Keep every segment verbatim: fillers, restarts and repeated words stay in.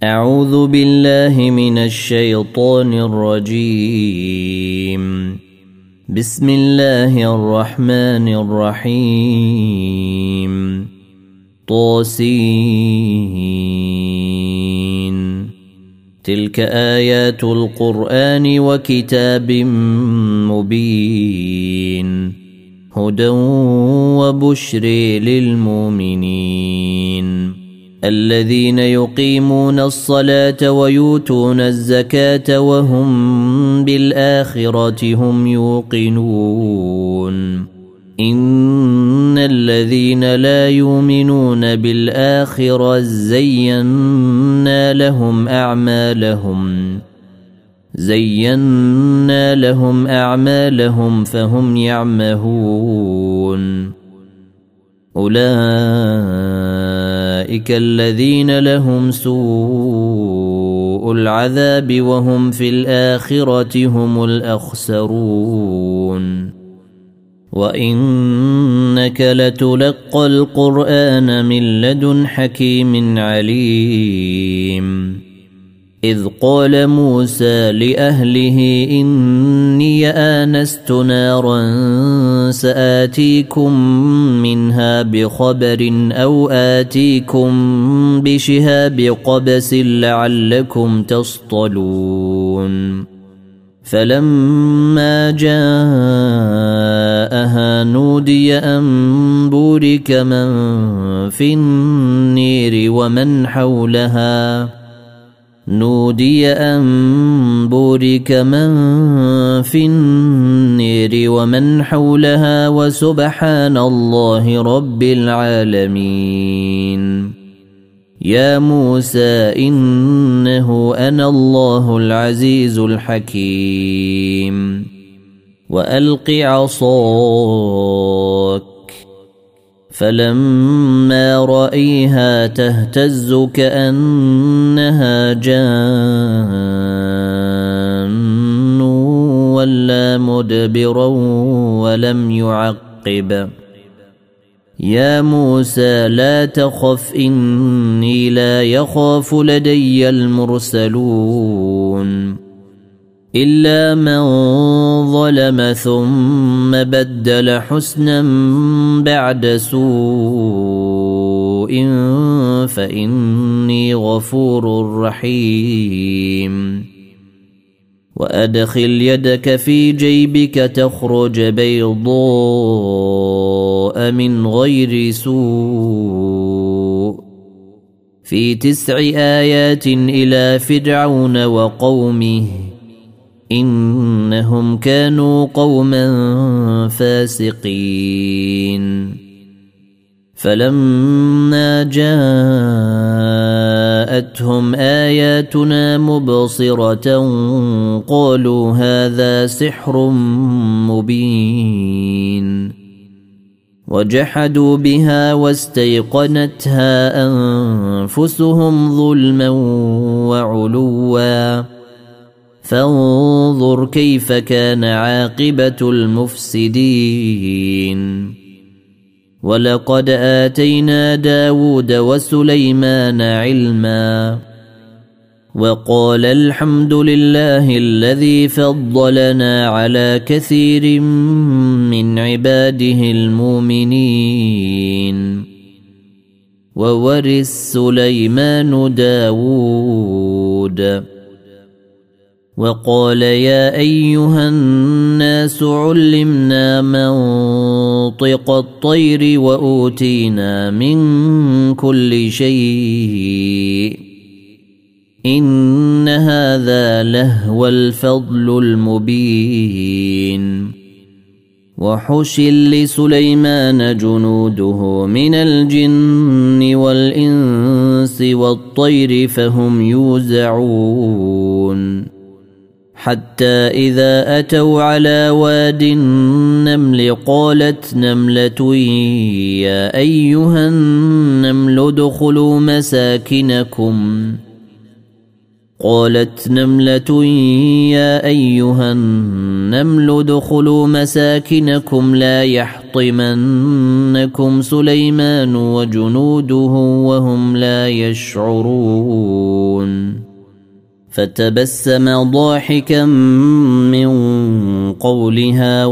أعوذ بالله من الشيطان الرجيم. بسم الله الرحمن الرحيم. طاسين. تلك آيات القرآن وكتاب مبين هدى وبشر للمؤمنين الذين يقيمون الصلاة ويؤتون الزكاة وهم بالآخرة هم يوقنون. إن الذين لا يؤمنون بالآخرة زينا لهم أعمالهم زينا لهم أعمالهم فهم يعمهون. أولئك الذين لهم سوء العذاب وهم في الآخرة هم الأخسرون. وإنك لتلقى القرآن من لدن حكيم عليم. إذ قال موسى لأهله إني آنست نارا سآتيكم منها بخبر أو آتيكم بشهاب قبس لعلكم تصطلون. فلما جاءها نودي أن بورك من في النير ومن حولها نودي أن بورك من في النير ومن حولها وسبحان الله رب العالمين. يا موسى إنه أنا الله العزيز الحكيم. وألق عصاك فلما رأيها تهتز كأنها جان ولا مدبرا ولم يعقب. يا موسى لا تخف إني لا يخاف لدي المرسلون إلا من ظلم ثم بدل حسنا بعد سوء فإني غفور رحيم. وأدخل يدك في جيبك تخرج بيضاء من غير سوء في تسع آيات إلى فرعون وقومه إنهم كانوا قوما فاسقين. فلما جاءتهم آياتنا مبصرة قالوا هذا سحر مبين وجحدوا بها واستيقنتها أنفسهم ظلما وعلوا فانظر كيف كان عاقبة المفسدين. ولقد آتينا داود وسليمان علما وقال الحمد لله الذي فضلنا على كثير من عباده المؤمنين. وورث سليمان داود وقال يا أيها الناس علمنا منطق الطير وأوتينا من كل شيء إن هذا لهو الفضل المبين. وحشر لسليمان جنوده من الجن والإنس والطير فهم يوزعون حتى إذا أتوا على واد النمل قالت نملة يا أيها النمل ادخلوا مساكنكم قالت نملة يا أيها النمل ادخلوا مساكنكم لا يحطمنكم سليمان وجنوده وهم لا يشعرون فتبسم ضاحكا من قولها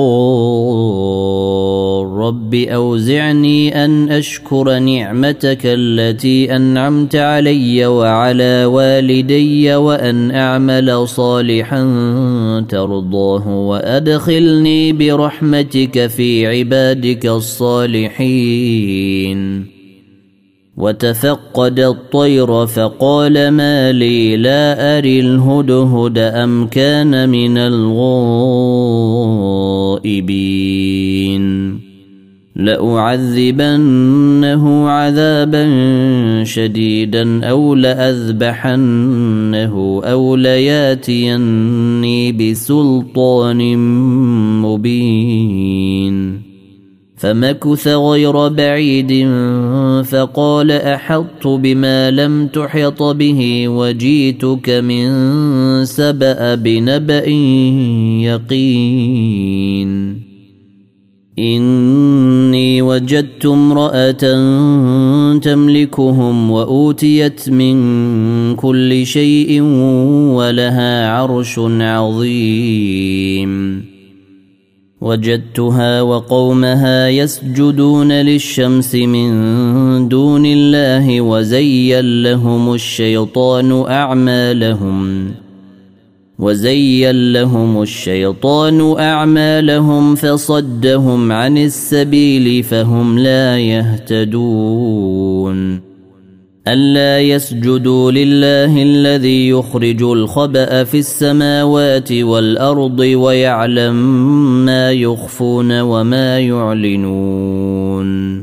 وقال رب أوزعني أن أشكر نعمتك التي أنعمت علي وعلى والدي وأن أعمل صالحا ترضاه وأدخلني برحمتك في عبادك الصالحين وتفقد الطير فقال ما لي لا أري الهدهد أم كان من الغائبين لأعذبنه عذابا شديدا أو لأذبحنه أو لياتيني بسلطان مبين فمكث غير بعيد فقال أحطت بما لم تحط به وجيتك من سبأ بنبأ يقين إني وجدت امرأة تملكهم وأوتيت من كل شيء ولها عرش عظيم وجدتها وقومها يسجدون للشمس من دون الله وزين لهم الشيطان أعمالهم وزين لهم الشيطان أعمالهم فصدهم عن السبيل فهم لا يهتدون ألا يسجدوا لله الذي يخرج الخبأ في السماوات والأرض ويعلم ما يخفون وما يعلنون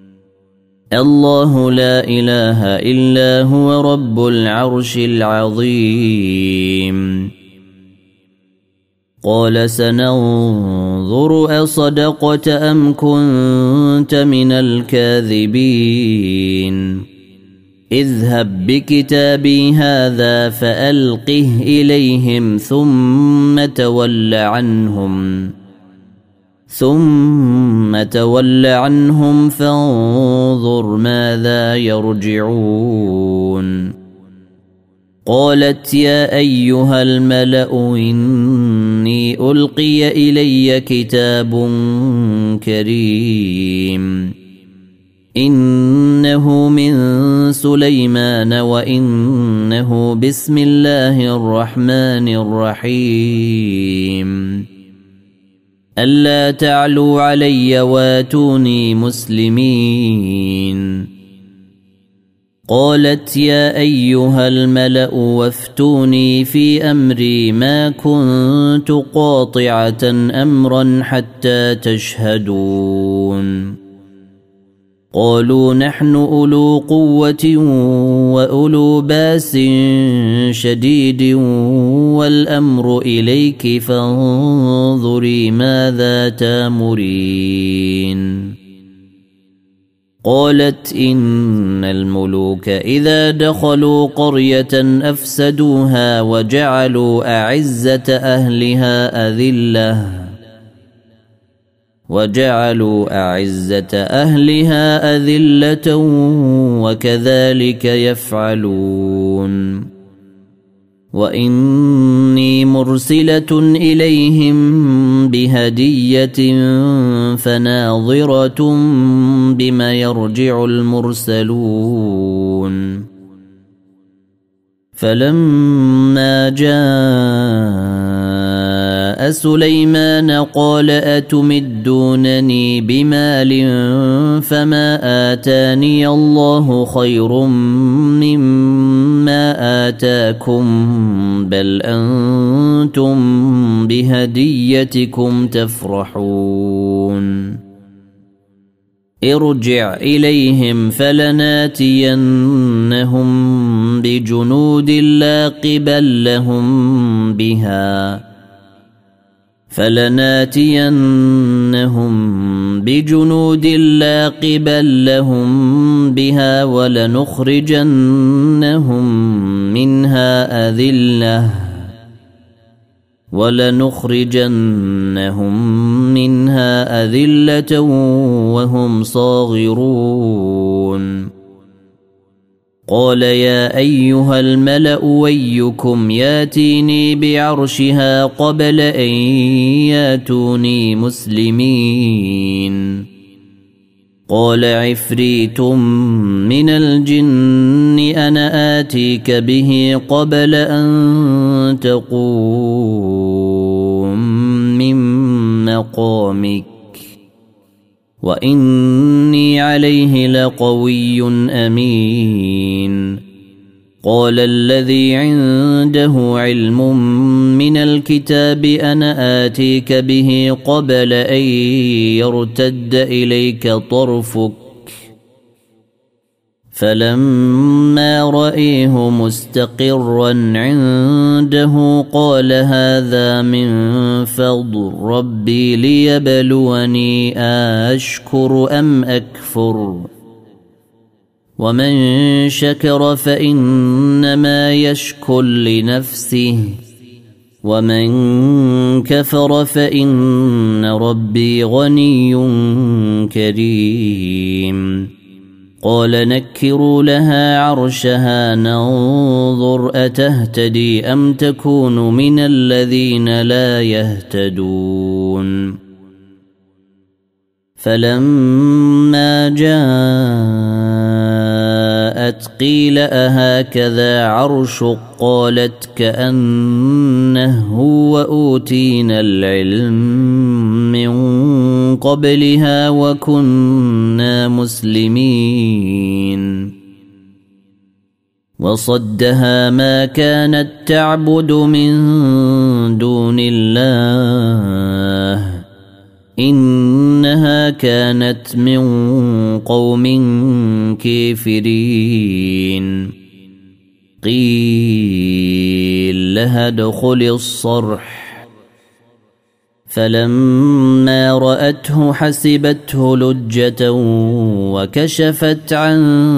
الله لا إله إلا هو رب العرش العظيم قال سننظر أصدقت أم كنت من الكاذبين اذهب بكتابي هذا فألقه إليهم ثم تول عنهم ثم تول عنهم فانظر ماذا يرجعون قالت يا أيها الملأ إني ألقي إلي كتاب كريم إنه من سليمان وإنه بسم الله الرحمن الرحيم ألا تعلوا علي واتوني مسلمين قالت يا أيها الملأ وافتوني في أمري ما كنت قاطعة أمرا حتى تشهدون قالوا نحن أولو قوة وأولو باس شديد والأمر إليك فانظري ماذا تامرين قالت إن الملوك إذا دخلوا قرية أفسدوها وجعلوا أعزة أهلها أذلة وجعلوا أعزة أهلها أذلة وكذلك يفعلون وإني مرسلة إليهم بهدية فناظرة بما يرجع المرسلون فلما جاء سليمان قال أتمدونني بمال فما آتاني الله خير مما آتاكم بل أنتم بهديتكم تفرحون ارجع إليهم فلناتينهم بجنود لا قبل لهم بها فلناتينهم بجنود لا قبل لهم بها ولنخرجنهم منها أذلة ولنخرجنهم منها أذلة وهم صاغرون قال يا أيها الملأ ويكم ياتيني بعرشها قبل أن ياتوني مسلمين قال عفريت من الجن أنا آتيك به قبل أن تقوم من مقامك وإني عليه لقوي أمين قال الذي عنده علم من الكتاب أنا آتيك به قبل أن يرتد إليك طرفك فلما رأيه مستقرا عنده قال هذا من فضل ربي ليبلوني أشكر أم أكفر ومن شكر فإنما يشكر لنفسه ومن كفر فإن ربي غني كريم قال نكروا لها عرشها ننظر أتهتدي أم تكون من الذين لا يهتدون فلما جاءت قيل أهكذا عرشك قالت كأنه وأوتينا العلم من قبلها وكنا مسلمين وصدها ما كانت تعبد من دون الله إنها كانت من قوم كافرين قيل لها ادخل الصرح فلما رأته حسبته لجة وكشفت عن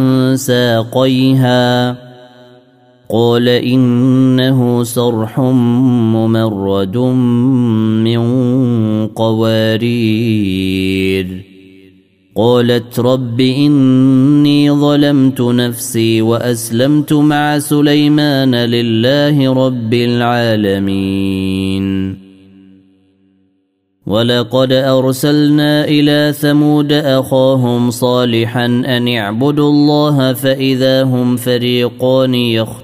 ساقيها قال إنه صرح ممرد من قوارير قالت رب إني ظلمت نفسي وأسلمت مع سليمان لله رب العالمين ولقد أرسلنا إلى ثمود أخاهم صالحا أن اعبدوا الله فإذا هم فريقان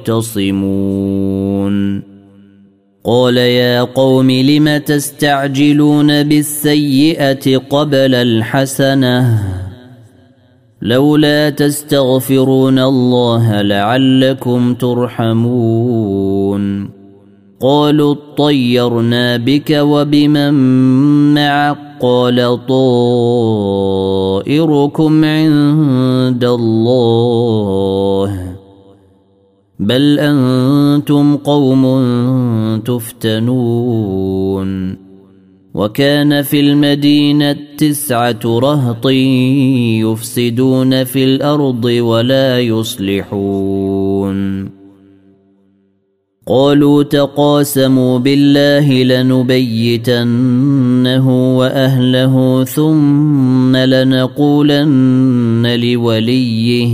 يختصمون قال يا قوم لم تستعجلون بالسيئة قبل الحسنة لولا تستغفرون الله لعلكم ترحمون قالوا اطيرنا بك وبمن معك قال طائركم عند الله بل أنتم قوم تفتنون وكان في المدينة تسعة رهط يفسدون في الأرض ولا يصلحون قالوا تقاسموا بالله لنبيتنه وأهله ثم لنقولن لوليه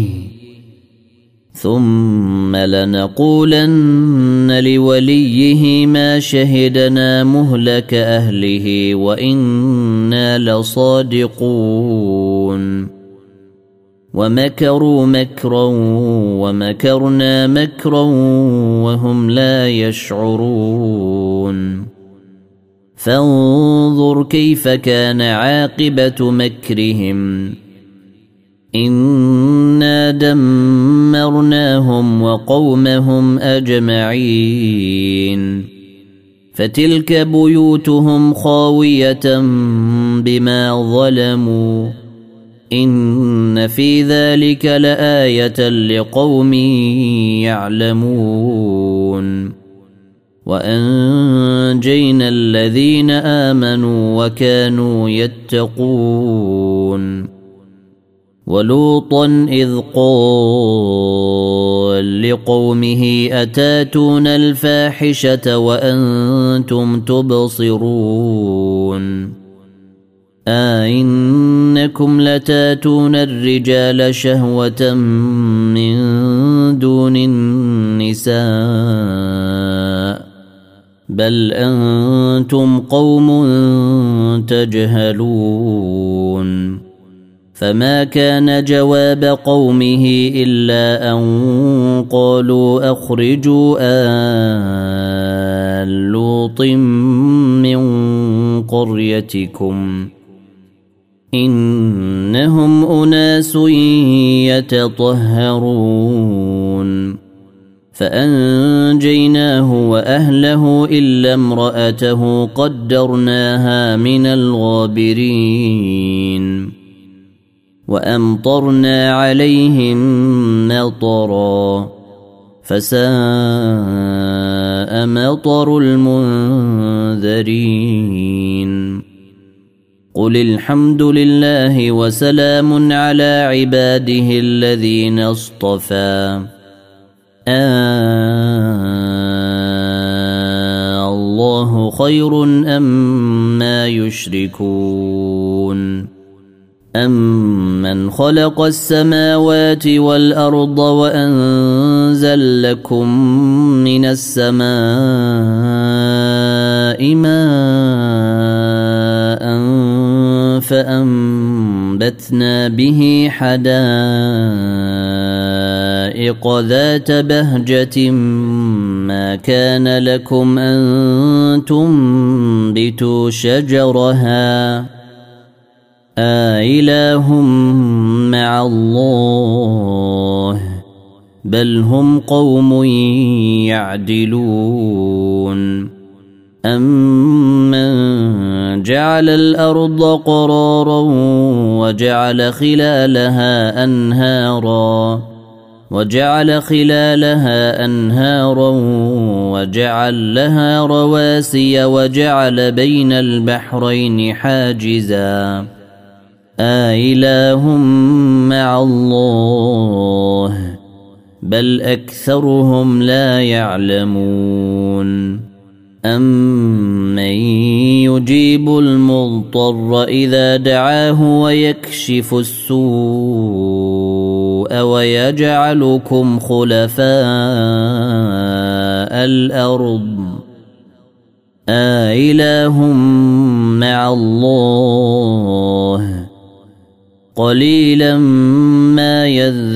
ثم لنقولن لوليه ما شهدنا مهلك أهله وإنا لصادقون ومكروا مكرا ومكرنا مكرا وهم لا يشعرون فانظر كيف كان عاقبة مكرهم إنا دمرناهم وقومهم أجمعين فتلك بيوتهم خاوية بما ظلموا إن في ذلك لآية لقوم يعلمون وأنجينا الذين آمنوا وكانوا يتقون ولوطا إذ قال لقومه أتاتون الفاحشة وأنتم تبصرون أئنكم لتاتون الرجال شهوة من دون النساء بل أنتم قوم تجهلون فما كان جواب قومه إلا أن قالوا أخرجوا آل لوط من قريتكم إنهم أناس يتطهرون فأنجيناه وأهله إلا امرأته قدرناها من الغابرين وأمطرنا عليهم مطرا فساء مطر المنذرين قل الحمد لله وسلام على عباده الذين اصطفى آه الله خير أما يشركون أمن خلق السماوات والأرض وأنزل لكم من السماء ماء فأنبتنا به حدائق ذات بهجة ما كان لكم أن تنبتوا شجرها أإله مع الله بل هم قوم يعدلون أمن جعل الأرض قرارا وجعل خلالها أنهارا وجعل خلالها أنهارا وجعل لها رواسي وجعل بين البحرين حاجزا أإله مع الله بل أكثرهم لا يعلمون أمن يجيب المضطر إذا دعاه ويكشف السوء ويجعلكم خلفاء الأرض أإله مع الله قليلا ما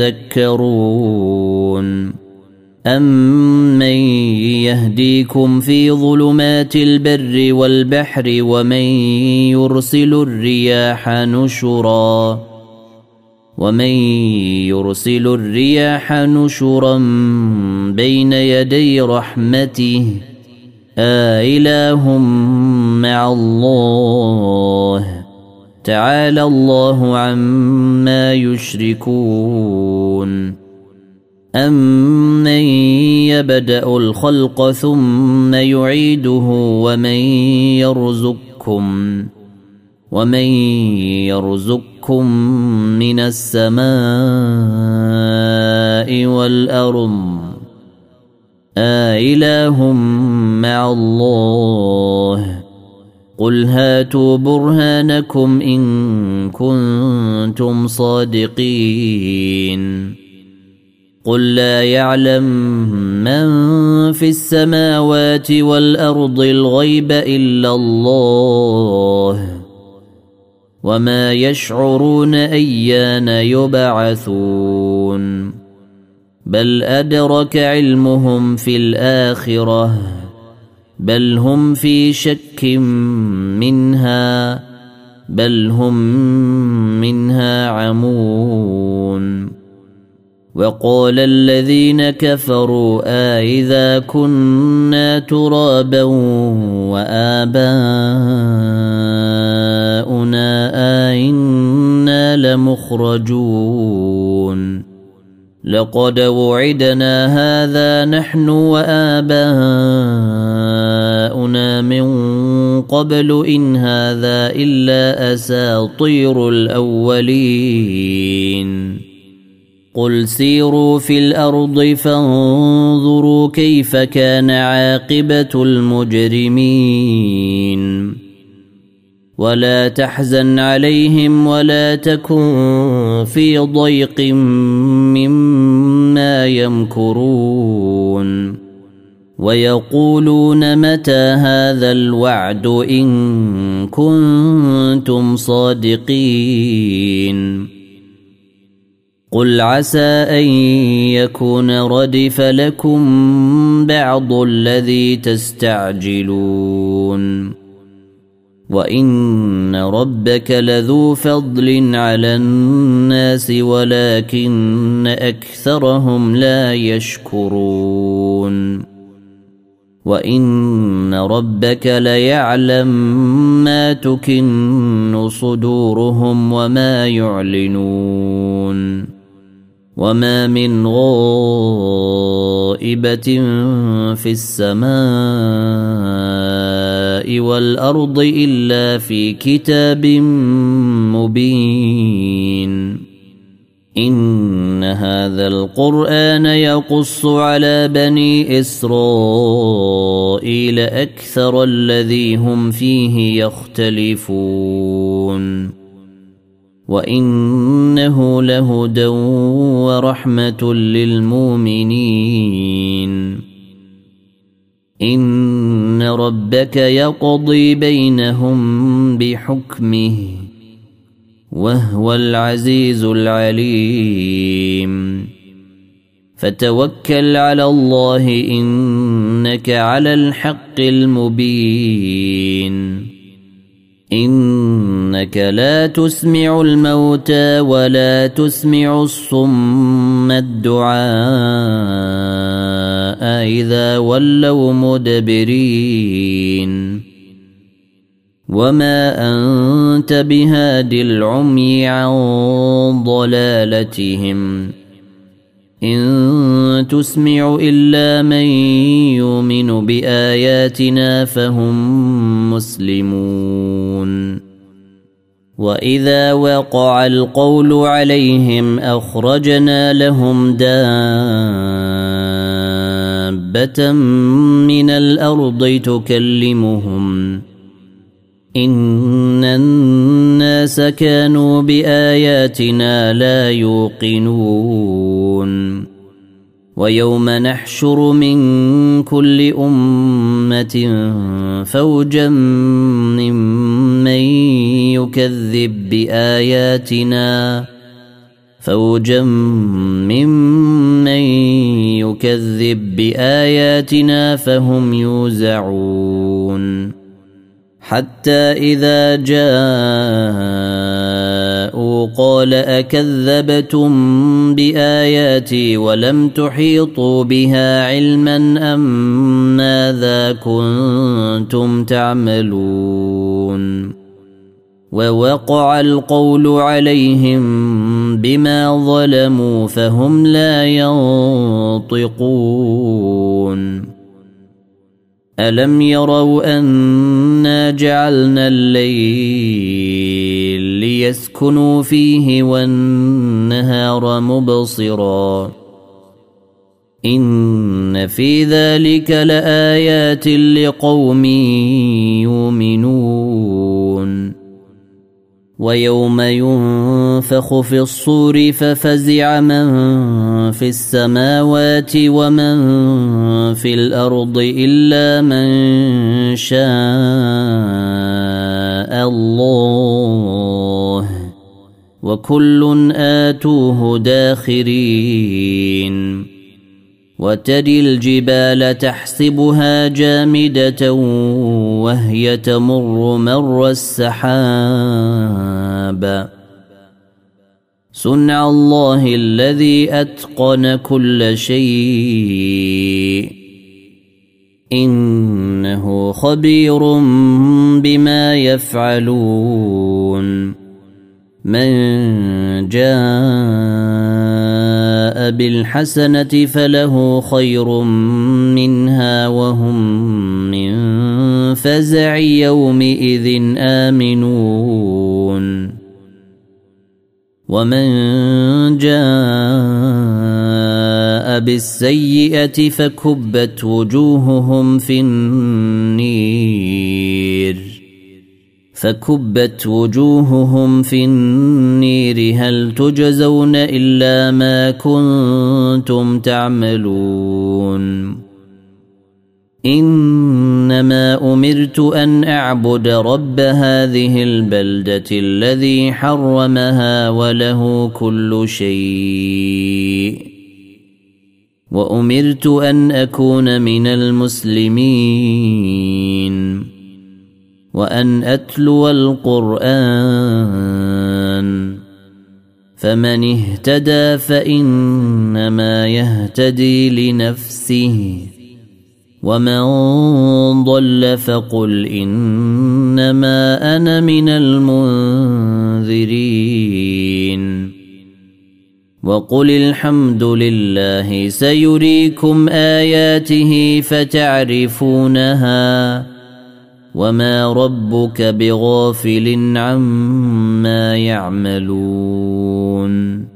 يذكرون أمن يهديكم في ظلمات البر والبحر ومن يرسل الرياح نشرا ومن يرسل الرياح نشرا بين يدي رحمته أإله مع الله تعالى الله عما يشركون أمن يبدأ الخلق ثم يعيده ومن يرزقكم ومن يرزقكم من السماء والأرض أإله مع الله قل هاتوا برهانكم إن كنتم صادقين قل لا يعلم من في السماوات والأرض الغيب إلا الله وما يشعرون أيان يبعثون بل أدرك علمهم في الآخرة بل هم في شك منها بل هم منها عمون وقال الذين كفروا أإذا كنا ترابا وآباؤنا أئنا لمخرجون لقد وعدنا هذا نحن وآباؤنا من قبل إن هذا إلا أساطير الأولين قل سيروا في الأرض فانظروا كيف كان عاقبة المجرمين ولا تحزن عليهم ولا تكن في ضيق مما يمكرون ويقولون متى هذا الوعد إن كنتم صادقين قل عسى أن يكون ردف لكم بعض الذي تستعجلون وإن ربك لذو فضل على الناس ولكن أكثرهم لا يشكرون وإن ربك ليعلم ما تكن صدورهم وما يعلنون وما من غائبة في السماء والأرض إلا في كتاب مبين إن هذا القرآن يقص على بني إسرائيل أكثر الذي هم فيه يختلفون وإنه لهدى ورحمة للمؤمنين إن ربك يقضي بينهم بحكمه وهو العزيز العليم فتوكل على الله إنك على الحق المبين إنك لا تسمع الموتى ولا تسمع الصم الدعاء إذا ولوا مدبرين وما أنت بهاد العمي عن ضلالتهم إن تسمع إلا من يؤمن بآياتنا فهم مسلمون وإذا وقع القول عليهم أخرجنا لهم دابة من الأرض تكلمهم إن الناس كانوا بآياتنا لا يوقنون ويوم نحشر من كل أمة فوجا ممن يكذب بآياتنا فوجا ممن يكذب بآياتنا فهم يوزعون حتى إذا جاءوا قال أكذبتم بآياتي ولم تحيطوا بها علما أم ماذا كنتم تعملون ووقع القول عليهم بما ظلموا فهم لا ينطقون ألم يروا أنا جعلنا الليل ليسكنوا فيه والنهار مبصرا إن في ذلك لآيات لقوم يؤمنون ويوم ينفخ في الصور ففزع من في السماوات ومن في الأرض إلا من شاء الله وكل آتوه داخرين وتري الجبال تحسبها جامدة وهي تمر مر السحاب صنع الله الذي أتقن كل شيء إنه خبير بما يفعلون من جاء بالحسنة فله خير منها وهم من فزع يومئذ آمنون ومن جاء بالسيئة فكبت وجوههم في النير فكبت وجوههم في النير هل تجزون إلا ما كنتم تعملون إنما أمرت أن أعبد رب هذه البلدة الذي حرمها وله كل شيء وأمرت أن أكون من المسلمين وأن أتلو القرآن فمن اهتدى فإنما يهتدي لنفسه ومن ضل فقل إنما أنا من المنذرين وقل الحمد لله سيريكم آياته فتعرفونها وما ربك بغافل عما يعملون